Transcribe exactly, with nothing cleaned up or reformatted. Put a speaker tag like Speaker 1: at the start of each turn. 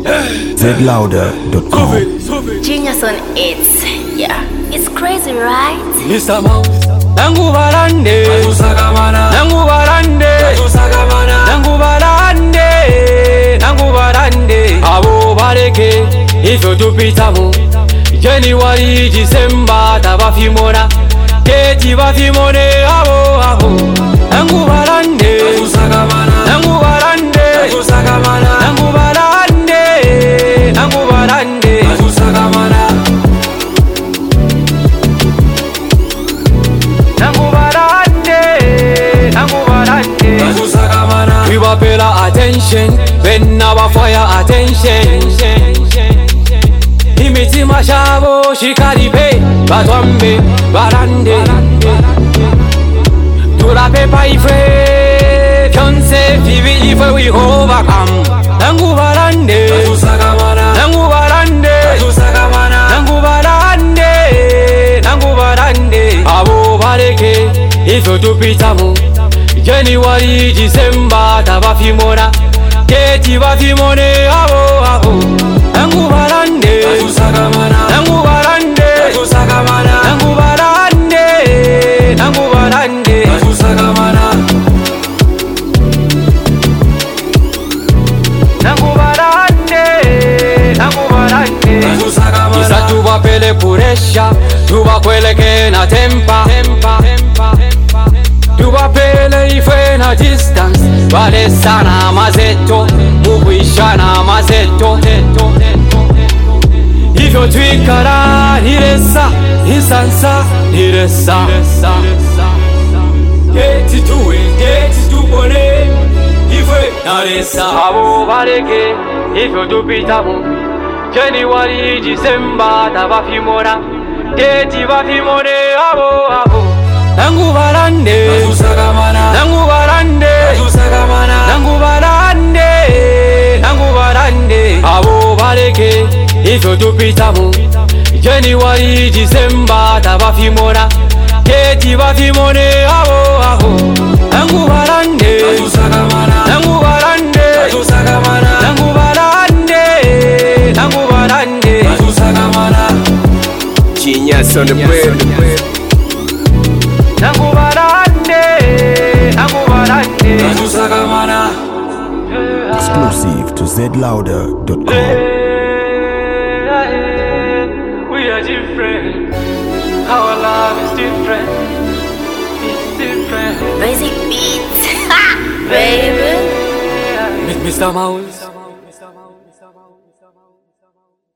Speaker 1: Z louder dot com.
Speaker 2: Genius on it. Yeah, it's crazy, right?
Speaker 3: Mister Mouse Nangu barande Nangu barande Nangu barande Nangu barande Abo bareke Ifyo tupitamu January, December Tabafimona Keti bafimone Abo abo Nangu barande Nangu barande Nangu barande Nangu barande We were pay attention, when our fire attention. Imiti mashabo, shikaribe, batwambe, barande. Tura pepa ife, fiance, vivi ife we overcome. Nangu barande, nangu barande, nangu barande, nangu barande. Abo bareke, ifyo tupitamu. January, December, tabafimona Keti bafimone, abo, abo Nangu barande Nangu barande Nangu barande Nangu barande Nangu barande Nangu barande Isa tuba pele puresha Tuba kweleke na tempa Tuba pele ife na distance Vale sana mazeto Mugwisha na mazeto Ifyo twikara niresa Nisansa niresa Keti tuwe, keti tupone Ife naresa Abo bareke Ifyo tupitamu January, December Tabafimona Keti bafimone Abo abo Nangu barande Nangu barande Nangu barande Nangu barande Abo bareke Ifyo tupitamu January, December Tabafimona Keti bafimone Abo abo Nangu barande Nangu barande Nangu barande Nangu barande
Speaker 1: Genius on the bread.
Speaker 3: Nangu barande, nangu barande.
Speaker 1: Exclusive to Z louder dot com.
Speaker 3: We are different. Our love is different. It's different.
Speaker 2: Basic beats. Ha! Baby.
Speaker 3: Mister Mouse.